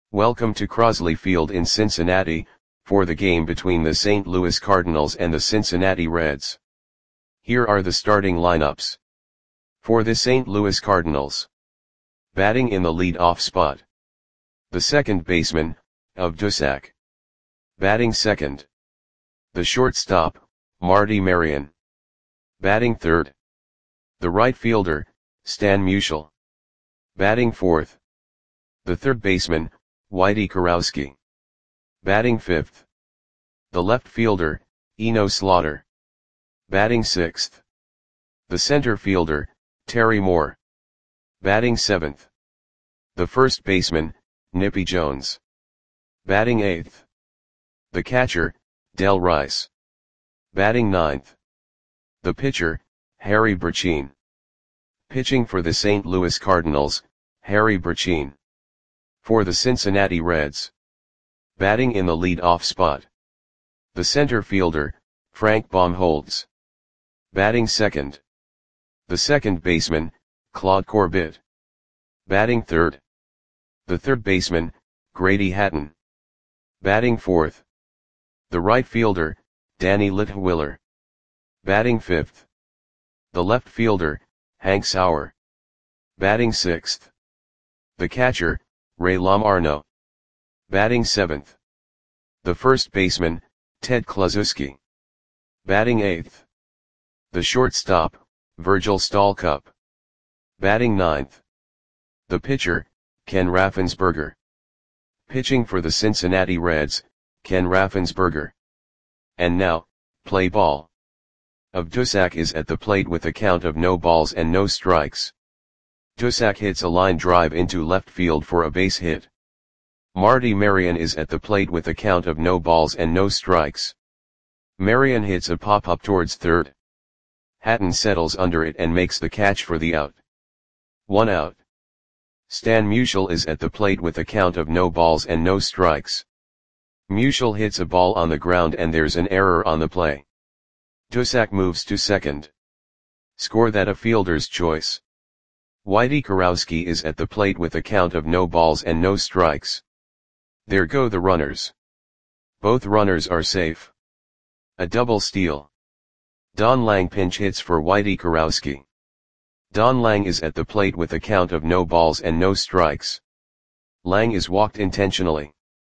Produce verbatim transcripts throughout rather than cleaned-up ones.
Welcome to Crosley Field in Cincinnati, for the game between the Saint Louis Cardinals and the Cincinnati Reds. Here are the starting lineups. For the Saint Louis Cardinals. Batting in the lead-off spot. The second baseman, of Dusac. Batting second. The shortstop, Marty Marion. Batting third. The right fielder, Stan Musial. Batting fourth. The third baseman, Whitey Kurowski. Batting fifth. The left fielder, Eno Slaughter. Batting sixth. The center fielder, Terry Moore. Batting seventh. The first baseman, Nippy Jones. Batting eighth. The catcher, Del Rice. Batting ninth. The pitcher, Harry Burcheen. Pitching for the Saint Louis Cardinals, Harry Burcheen. For the Cincinnati Reds. Batting in the lead-off spot. The center fielder, Frank Baumholtz. Batting second. The second baseman, Claude Corbett. Batting third. The third baseman, Grady Hatton. Batting fourth. The right fielder, Danny Litwiller. Batting fifth. The left fielder, Hank Sauer. Batting sixth. The catcher, Ray Lamarno. Batting seventh. The first baseman, Ted Kluszewski. Batting eighth. The shortstop, Virgil Stalcup. Batting ninth. The pitcher, Ken Raffensperger. Pitching for the Cincinnati Reds, Ken Raffensperger. And now, play ball. Of Dusac is at the plate with a count of no balls and no strikes. Dusac hits a line drive into left field for a base hit. Marty Marion is at the plate with a count of no balls and no strikes. Marion hits a pop-up towards third. Hatton settles under it and makes the catch for the out. One out. Stan Musial is at the plate with a count of no balls and no strikes. Musial hits a ball on the ground and there's an error on the play. Dusac moves to second. Score that a fielder's choice. Whitey Kurowski is at the plate with a count of no balls and no strikes. There go the runners. Both runners are safe. A double steal. Don Lang pinch hits for Whitey Kurowski. Don Lang is at the plate with a count of no balls and no strikes. Lang is walked intentionally.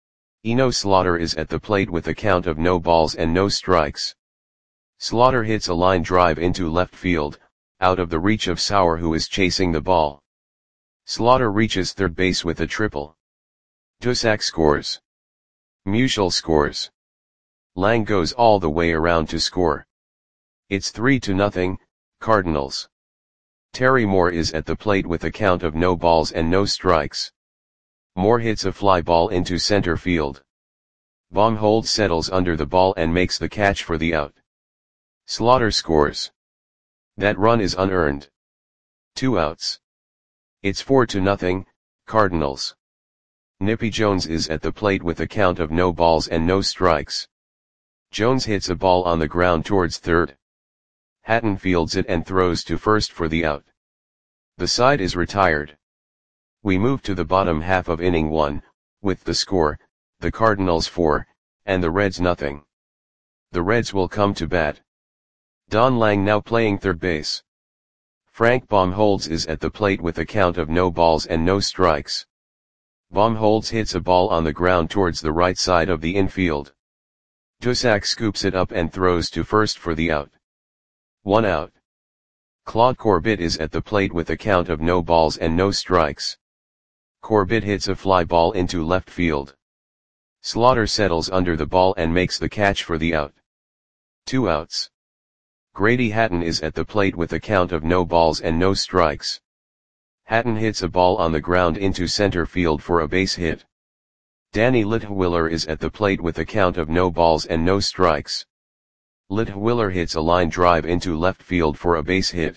Eno Slaughter is at the plate with a count of no balls and no strikes. Slaughter hits a line drive into left field, out of the reach of Sauer who is chasing the ball. Slaughter reaches third base with a triple. Dusac scores. Musial scores. Lang goes all the way around to score. It's three to nothing, Cardinals. Terry Moore is at the plate with a count of no balls and no strikes. Moore hits a fly ball into center field. Baumholtz settles under the ball and makes the catch for the out. Slaughter scores. That run is unearned. Two outs. It's four to nothing, Cardinals. Nippy Jones is at the plate with a count of no balls and no strikes. Jones hits a ball on the ground towards third. Hatton fields it and throws to first for the out. The side is retired. We move to the bottom half of inning one, with the score, the Cardinals four, and the Reds nothing. The Reds will come to bat. Don Lang now playing third base. Frank Baumholtz is at the plate with a count of no balls and no strikes. Baumholtz hits a ball on the ground towards the right side of the infield. Dusac scoops it up and throws to first for the out. One out. Claude Corbett is at the plate with a count of no balls and no strikes. Corbett hits a fly ball into left field. Slaughter settles under the ball and makes the catch for the out. Two outs. Grady Hatton is at the plate with a count of no balls and no strikes. Hatton hits a ball on the ground into center field for a base hit. Danny Litwiller is at the plate with a count of no balls and no strikes. Litwiller hits a line drive into left field for a base hit.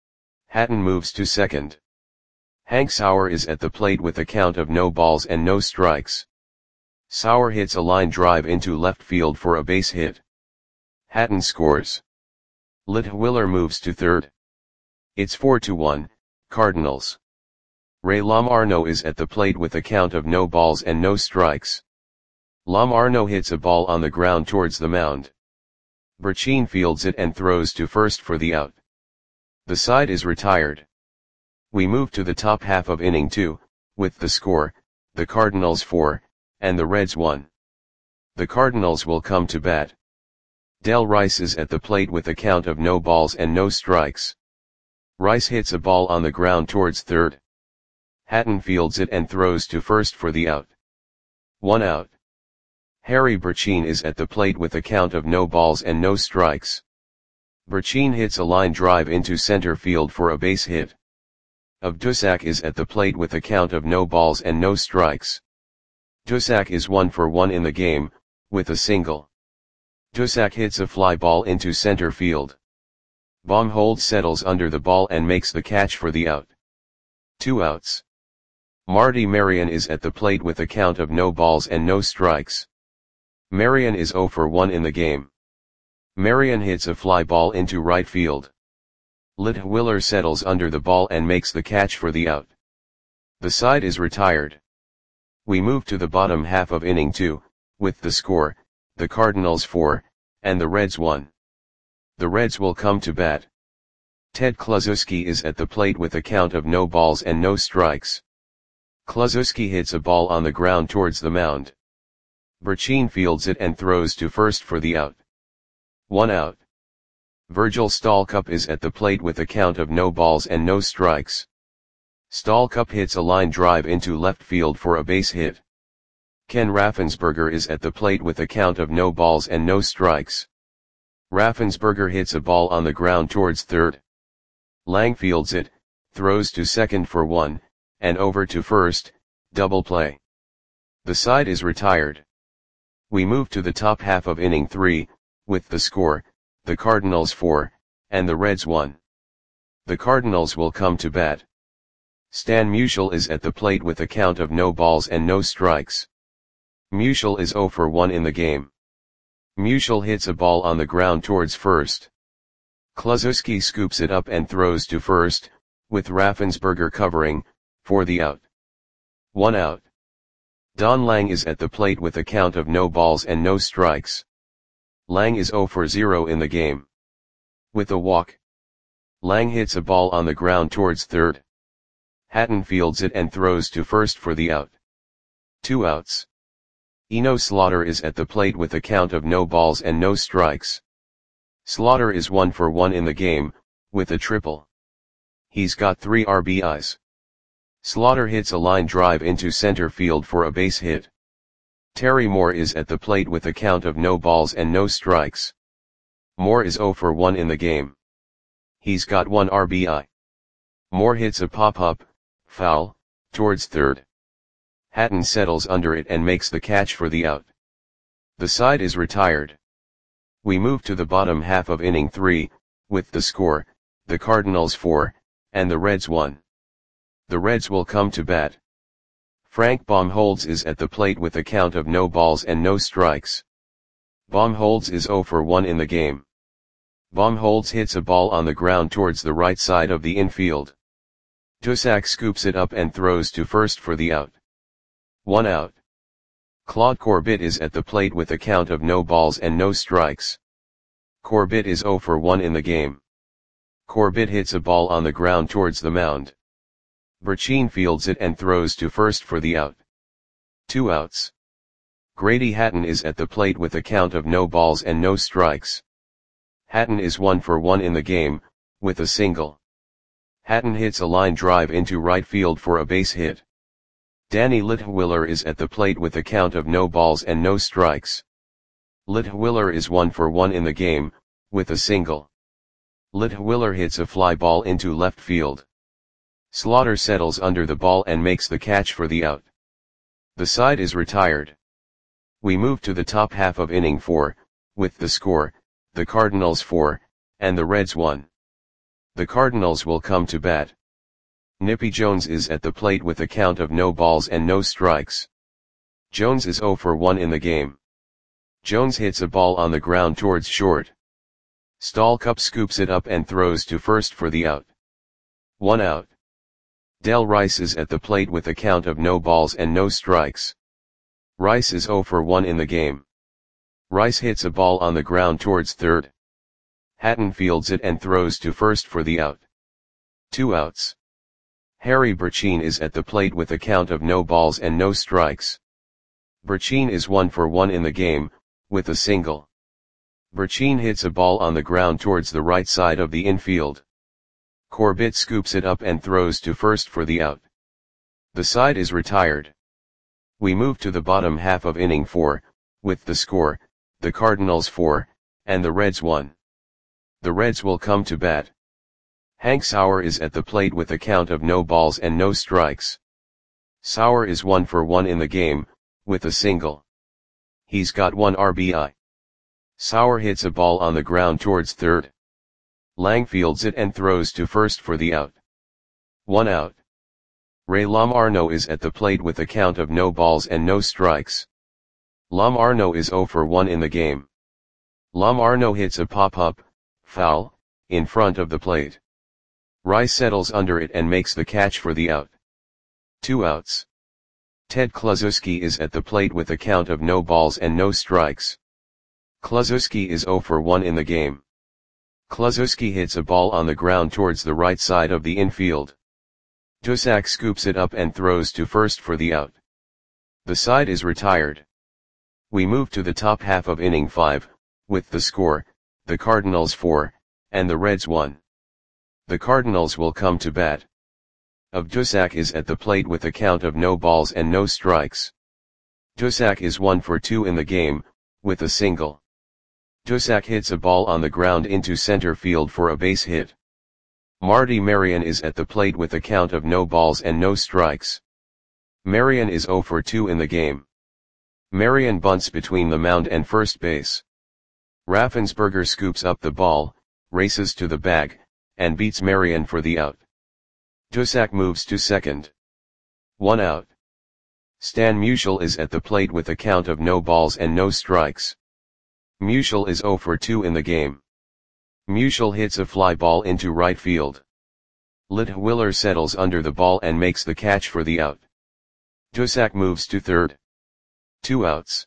Hatton moves to second. Hank Sauer is at the plate with a count of no balls and no strikes. Sauer hits a line drive into left field for a base hit. Hatton scores. Litwiller moves to third. It's four to one, Cardinals. Ray Lamarno is at the plate with a count of no balls and no strikes. Lamarno hits a ball on the ground towards the mound. Burcheen fields it and throws to first for the out. The side is retired. We move to the top half of inning two, with the score, the Cardinals four, and the Reds one. The Cardinals will come to bat. Del Rice is at the plate with a count of no balls and no strikes. Rice hits a ball on the ground towards third. Hatton fields it and throws to first for the out. One out. Harry Burcheen is at the plate with a count of no balls and no strikes. Burcheen hits a line drive into center field for a base hit. Of Dusak is at the plate with a count of no balls and no strikes. Dusak is one for one in the game, with a single. Dusak hits a fly ball into center field. Baumholtz settles under the ball and makes the catch for the out. Two outs. Marty Marion is at the plate with a count of no balls and no strikes. Marion is zero for one in the game. Marion hits a fly ball into right field. Litwiller settles under the ball and makes the catch for the out. The side is retired. We move to the bottom half of inning two, with the score, the Cardinals four, and the Reds one. The Reds will come to bat. Ted Kluszewski is at the plate with a count of no balls and no strikes. Kluszewski hits a ball on the ground towards the mound. Burcheen fields it and throws to first for the out. One out. Virgil Stalcup is at the plate with a count of no balls and no strikes. Stalcup hits a line drive into left field for a base hit. Ken Raffensperger is at the plate with a count of no balls and no strikes. Raffensperger hits a ball on the ground towards third. Lang fields it, throws to second for one, and over to first, double play. The side is retired. We move to the top half of inning three, with the score, the Cardinals four, and the Reds one. The Cardinals will come to bat. Stan Musial is at the plate with a count of no balls and no strikes. Musial is zero for one in the game. Musial hits a ball on the ground towards first. Kluszewski scoops it up and throws to first, with Raffensperger covering, for the out. One out. Don Lang is at the plate with a count of no balls and no strikes. Lang is zero for zero in the game. With a walk. Lang hits a ball on the ground towards third. Hatton fields it and throws to first for the out. Two outs. Eno Slaughter is at the plate with a count of no balls and no strikes. Slaughter is one for one in the game, with a triple. He's got three R B Is. Slaughter hits a line drive into center field for a base hit. Terry Moore is at the plate with a count of no balls and no strikes. Moore is zero for one in the game. He's got one R B I. Moore hits a pop-up, foul, towards third. Hatton settles under it and makes the catch for the out. The side is retired. We move to the bottom half of inning three, with the score, the Cardinals four, and the Reds one. The Reds will come to bat. Frank Baumholtz is at the plate with a count of no balls and no strikes. Baumholtz is zero for one in the game. Baumholtz hits a ball on the ground towards the right side of the infield. Dusak scoops it up and throws to first for the out. One out. Claude Corbett is at the plate with a count of no balls and no strikes. Corbett is zero for one in the game. Corbett hits a ball on the ground towards the mound. Burcheen fields it and throws to first for the out. Two outs. Grady Hatton is at the plate with a count of no balls and no strikes. Hatton is one for one in the game, with a single. Hatton hits a line drive into right field for a base hit. Danny Litwiller is at the plate with a count of no balls and no strikes. Litwiller is one for one in the game, with a single. Litwiller hits a fly ball into left field. Slaughter settles under the ball and makes the catch for the out. The side is retired. We move to the top half of inning four, with the score, the Cardinals four, and the Reds one. The Cardinals will come to bat. Nippy Jones is at the plate with a count of no balls and no strikes. Jones is zero for one in the game. Jones hits a ball on the ground towards short. Stalcup scoops it up and throws to first for the out. One out. Del Rice is at the plate with a count of no balls and no strikes. Rice is zero for one in the game. Rice hits a ball on the ground towards third. Hatton fields it and throws to first for the out. Two outs. Harry Burcheen is at the plate with a count of no balls and no strikes. Burcheen is one for one in the game, with a single. Burcheen hits a ball on the ground towards the right side of the infield. Corbett scoops it up and throws to first for the out. The side is retired. We move to the bottom half of inning four, with the score, the Cardinals four, and the Reds one. The Reds will come to bat. Hank Sauer is at the plate with a count of no balls and no strikes. Sauer is one for one in the game, with a single. He's got one R B I. Sauer hits a ball on the ground towards third. Lang fields it and throws to first for the out. One out. Ray Lamarno is at the plate with a count of no balls and no strikes. Lamarno is zero for one in the game. Lamarno hits a pop-up, foul, in front of the plate. Rice settles under it and makes the catch for the out. Two outs. Ted Kluszewski is at the plate with a count of no balls and no strikes. Kluszewski is zero for one in the game. Kluszewski hits a ball on the ground towards the right side of the infield. Duszak scoops it up and throws to first for the out. The side is retired. We move to the top half of inning five, with the score, the Cardinals four, and the Reds one. The Cardinals will come to bat. Of Duszak is at the plate with a count of no balls and no strikes. Duszak is one for two in the game, with a single. Duszak hits a ball on the ground into center field for a base hit. Marty Marion is at the plate with a count of no balls and no strikes. Marion is zero for two in the game. Marion bunts between the mound and first base. Raffensperger scoops up the ball, races to the bag, and beats Marion for the out. Duszak moves to second. One out. Stan Musial is at the plate with a count of no balls and no strikes. Musial is zero for two in the game. Musial hits a fly ball into right field. Litwiller settles under the ball and makes the catch for the out. Duszak moves to third. Two outs.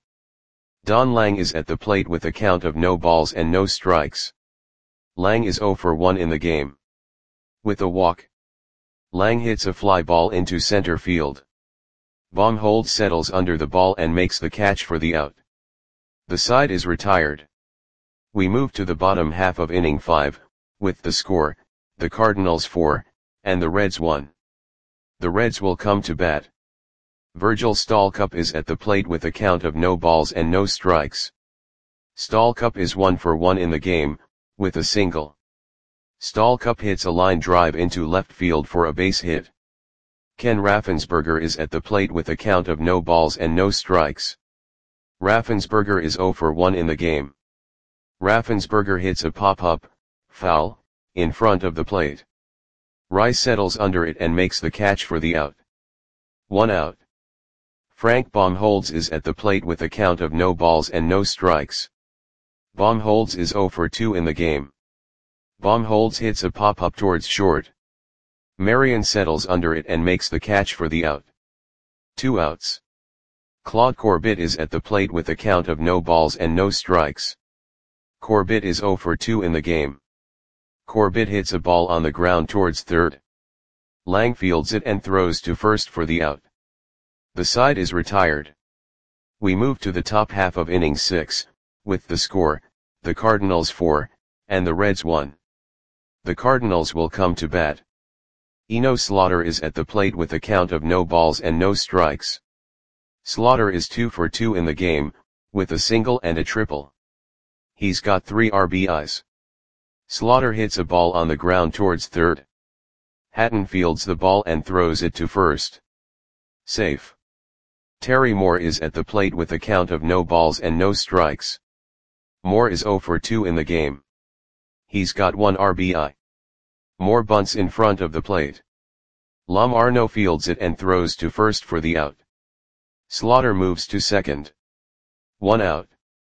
Don Lang is at the plate with a count of no balls and no strikes. Lang is zero for one in the game. With a walk. Lang hits a fly ball into center field. Baumholtz settles under the ball and makes the catch for the out. The side is retired. We move to the bottom half of inning five, with the score, the Cardinals four, and the Reds one. The Reds will come to bat. Virgil Stalcup is at the plate with a count of no balls and no strikes. Stalcup is one for one in the game, with a single. Stalcup hits a line drive into left field for a base hit. Ken Raffensperger is at the plate with a count of no balls and no strikes. Raffensperger is zero for one in the game. Raffensperger hits a pop-up, foul, in front of the plate. Rice settles under it and makes the catch for the out. One out. Frank Baumholtz is at the plate with a count of no balls and no strikes. Baumholtz is zero for two in the game. Baumholtz hits a pop-up towards short. Marion settles under it and makes the catch for the out. Two outs. Claude Corbett is at the plate with a count of no balls and no strikes. Corbett is zero for two in the game. Corbett hits a ball on the ground towards third. Lang fields it and throws to first for the out. The side is retired. We move to the top half of inning six, with the score, the Cardinals four, and the Reds one. The Cardinals will come to bat. Eno Slaughter is at the plate with a count of no balls and no strikes. Slaughter is two for two in the game, with a single and a triple. He's got three R B Is. Slaughter hits a ball on the ground towards third. Hatton fields the ball and throws it to first. Safe. Terry Moore is at the plate with a count of no balls and no strikes. Moore is zero for two in the game. He's got one R B I. Moore bunts in front of the plate. Lamarno fields it and throws to first for the out. Slaughter moves to second. One out.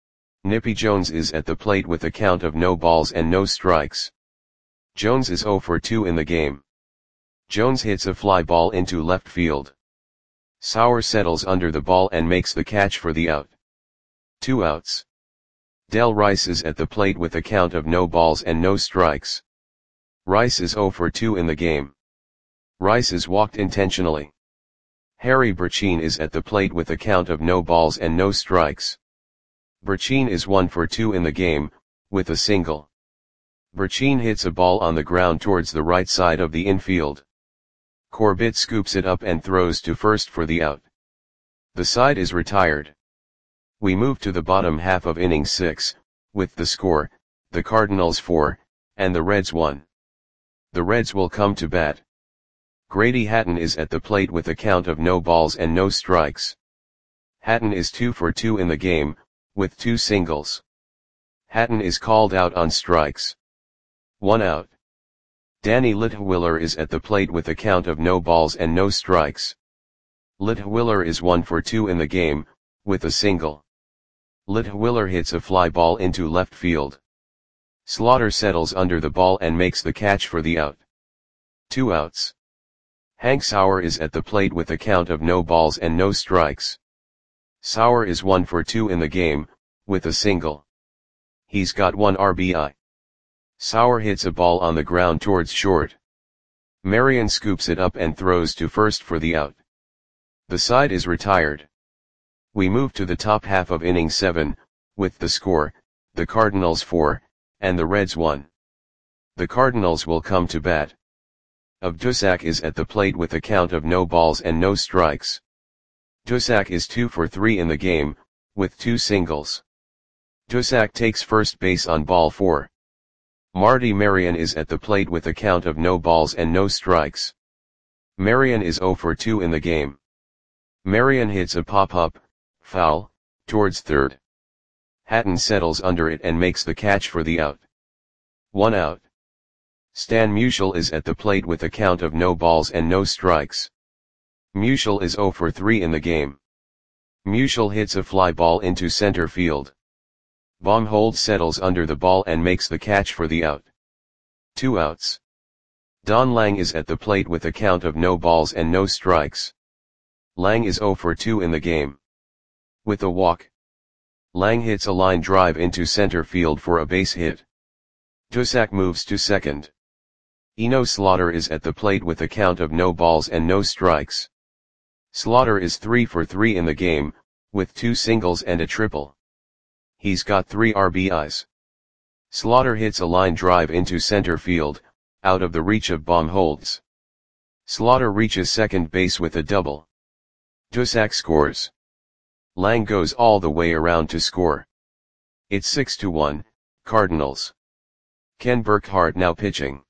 Nippy Jones is at the plate with a count of no balls and no strikes. Jones is zero for two in the game. Jones hits a fly ball into left field. Sauer settles under the ball and makes the catch for the out. Two outs. Del Rice is at the plate with a count of no balls and no strikes. Rice is oh for two in the game. Rice is walked intentionally. Harry Burcheen is at the plate with a count of no balls and no strikes. Burcheen is one for two in the game, with a single. Burcheen hits a ball on the ground towards the right side of the infield. Corbett scoops it up and throws to first for the out. The side is retired. We move to the bottom half of inning six, with the score, the Cardinals four, and the Reds one. The Reds will come to bat. Grady Hatton is at the plate with a count of no balls and no strikes. Hatton is two for two in the game, with two singles. Hatton is called out on strikes. One out. Danny Litwiller is at the plate with a count of no balls and no strikes. Litwiller is one for two in the game, with a single. Litwiller hits a fly ball into left field. Slaughter settles under the ball and makes the catch for the out. Two outs. Hank Sauer is at the plate with a count of no balls and no strikes. Sauer is one for two in the game, with a single. He's got one R B I. Sauer hits a ball on the ground towards short. Marion scoops it up and throws to first for the out. The side is retired. We move to the top half of inning seven, with the score, the Cardinals four, and the Reds one. The Cardinals will come to bat. Dusak is at the plate with a count of no balls and no strikes. Dusak is two for three in the game, with two singles. Dusak takes first base on ball four. Marty Marion is at the plate with a count of no balls and no strikes. Marion is oh for two in the game. Marion hits a pop-up, foul, towards third. Hatton settles under it and makes the catch for the out. One out. Stan Musial is at the plate with a count of no balls and no strikes. Musial is oh for three in the game. Musial hits a fly ball into center field. Baumholtz settles under the ball and makes the catch for the out. Two outs. Don Lang is at the plate with a count of no balls and no strikes. Lang is oh for two in the game. With a walk. Lang hits a line drive into center field for a base hit. Dusak moves to second. Eno Slaughter is at the plate with a count of no balls and no strikes. Slaughter is three for three in the game, with two singles and a triple. He's got three R B Is. Slaughter hits a line drive into center field, out of the reach of Baumholtz. Slaughter reaches second base with a double. Dusak scores. Lang goes all the way around to score. It's six to one, Cardinals. Ken Burkhart now pitching.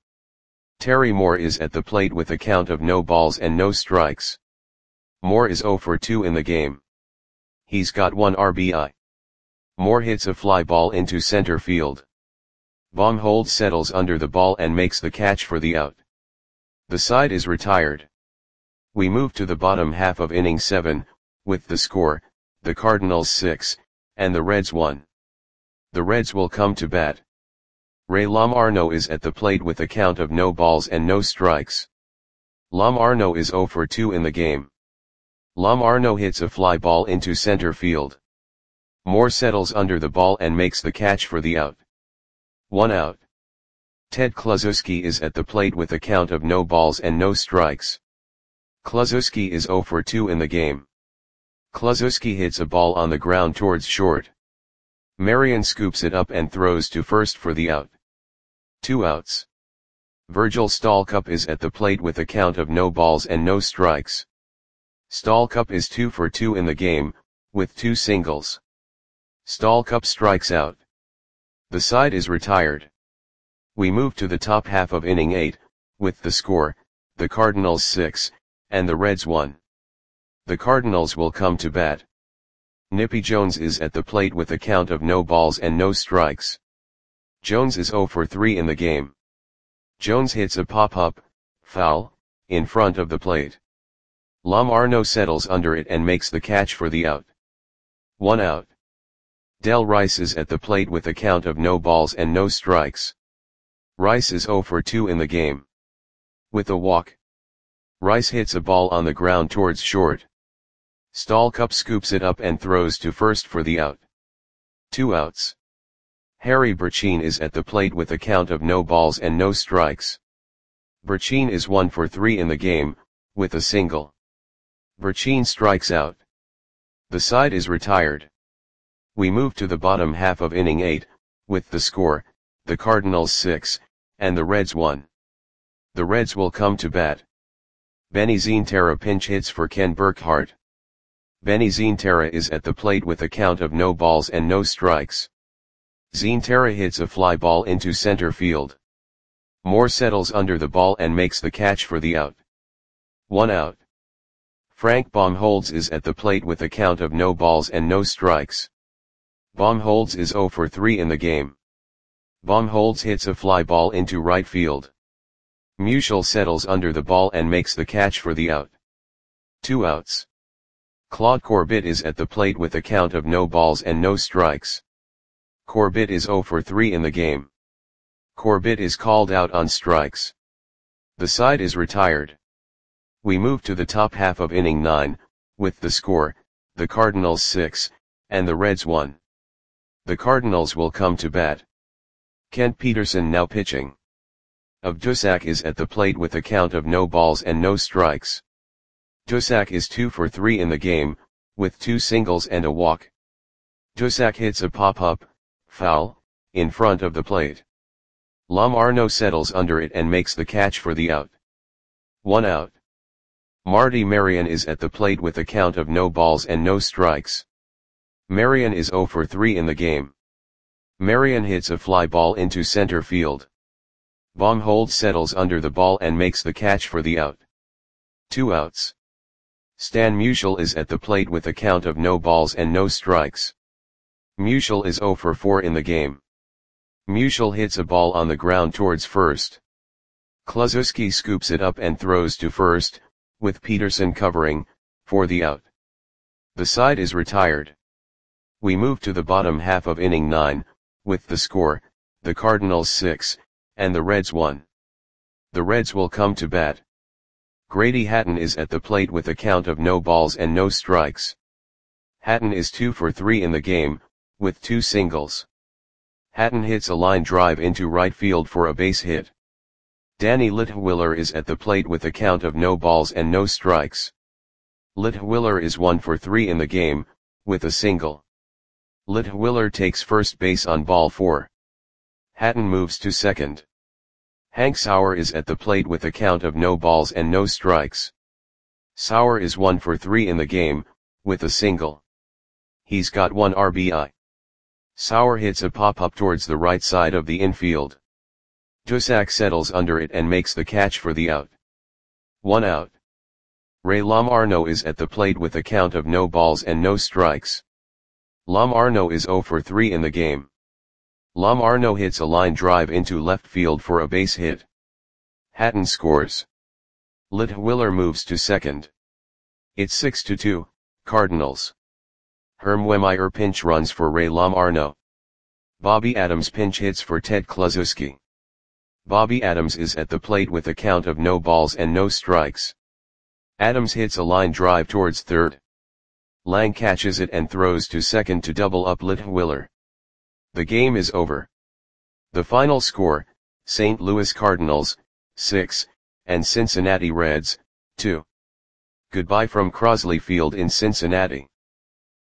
Terry Moore is at the plate with a count of no balls and no strikes. Moore is oh for two in the game. He's got one R B I. Moore hits a fly ball into center field. Baumholtz settles under the ball and makes the catch for the out. The side is retired. We move to the bottom half of inning seven, with the score, the Cardinals six, and the Reds one. The Reds will come to bat. Ray Lamarno is at the plate with a count of no balls and no strikes. Lamarno is oh for two in the game. Lamarno hits a fly ball into center field. Moore settles under the ball and makes the catch for the out. One out. Ted Kluszewski is at the plate with a count of no balls and no strikes. Kluszewski is oh for two in the game. Kluszewski hits a ball on the ground towards short. Marion scoops it up and throws to first for the out. Two outs. Virgil Stallcup is at the plate with a count of no balls and no strikes. Stallcup is two for two in the game, with two singles. Stallcup strikes out. The side is retired. We move to the top half of inning eight, with the score, the Cardinals six, and the Reds one. The Cardinals will come to bat. Nippy Jones is at the plate with a count of no balls and no strikes. Jones is oh for three in the game. Jones hits a pop-up, foul, in front of the plate. Lamarno settles under it and makes the catch for the out. One out. Del Rice is at the plate with a count of no balls and no strikes. Rice is oh for two in the game. With a walk. Rice hits a ball on the ground towards short. Stallcup scoops it up and throws to first for the out. Two outs. Harry Burcheen is at the plate with a count of no balls and no strikes. Burcheen is one for three in the game, with a single. Burcheen strikes out. The side is retired. We move to the bottom half of inning eight, with the score, the Cardinals six, and the Reds one. The Reds will come to bat. Benny Zientara pinch hits for Ken Burkhart. Benny Zientara is at the plate with a count of no balls and no strikes. Zientara hits a fly ball into center field. Moore settles under the ball and makes the catch for the out. One out. Frank Baumholtz is at the plate with a count of no balls and no strikes. Baumholtz is zero for three in the game. Baumholtz hits a fly ball into right field. Musial settles under the ball and makes the catch for the out. Two outs. Claude Corbett is at the plate with a count of no balls and no strikes. Corbett is zero for three in the game. Corbett is called out on strikes. The side is retired. We move to the top half of inning nine, with the score, the Cardinals six, and the Reds one. The Cardinals will come to bat. Kent Peterson now pitching. Of Dusak is at the plate with a count of no balls and no strikes. Dusak is two for three in the game, with two singles and a walk. Dusak hits a pop-up, foul, in front of the plate. Lam Arno settles under it and makes the catch for the out. One out. Marty Marion is at the plate with a count of no balls and no strikes. Marion is zero for three in the game. Marion hits a fly ball into center field. Baumholtz settles under the ball and makes the catch for the out. Two outs. Stan Musial is at the plate with a count of no balls and no strikes. Musial is zero for four in the game. Musial hits a ball on the ground towards first. Kluszewski scoops it up and throws to first, with Peterson covering, for the out. The side is retired. We move to the bottom half of inning nine, with the score, the Cardinals six, and the Reds one. The Reds will come to bat. Grady Hatton is at the plate with a count of no balls and no strikes. Hatton is two for three in the game, with two singles. Hatton hits a line drive into right field for a base hit. Danny Litwiller is at the plate with a count of no balls and no strikes. Litwiller is one for three in the game, with a single. Litwiller takes first base on ball four. Hatton moves to second. Hank Sauer is at the plate with a count of no balls and no strikes. Sauer is one for three in the game, with a single. He's got one R B I. Sauer hits a pop-up towards the right side of the infield. Dusak settles under it and makes the catch for the out. One out. Ray Lam Arno is at the plate with a count of no balls and no strikes. Lam Arno is zero for three in the game. Lam Arno hits a line drive into left field for a base hit. Hatton scores. Litwiller moves to second. It's six to two, Cardinals. Herm Wehmeyer pinch runs for Ray Lam Arno. Bobby Adams pinch hits for Ted Kluszewski. Bobby Adams is at the plate with a count of no balls and no strikes. Adams hits a line drive towards third. Lang catches it and throws to second to double up Litwiller. The game is over. The final score, Saint Louis Cardinals, six, and Cincinnati Reds, two. Goodbye from Crosley Field in Cincinnati.